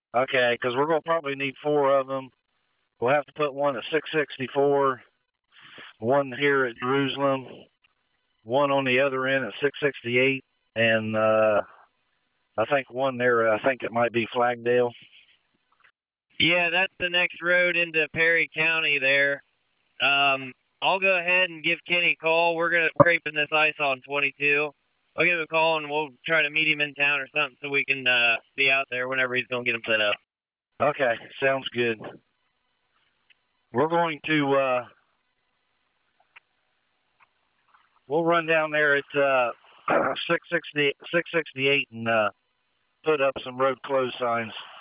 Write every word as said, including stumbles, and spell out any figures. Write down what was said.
Okay, because we're going to probably need four of them. We'll have to put one at six sixty-four, one here at Jerusalem, one on the other end at six sixty-eight, and uh, I think one there, I think it might be Flagdale. Yeah, that's the next road into Perry County there. Um, I'll go ahead and give Kenny a call. We're gonna scraping this ice on twenty-two. I'll give him a call and we'll try to meet him in town or something so we can uh, be out there whenever he's gonna get him set up. Okay, sounds good. We're going to uh, we'll run down there at uh, six sixty, six sixty-eight and uh, put up some road closed signs.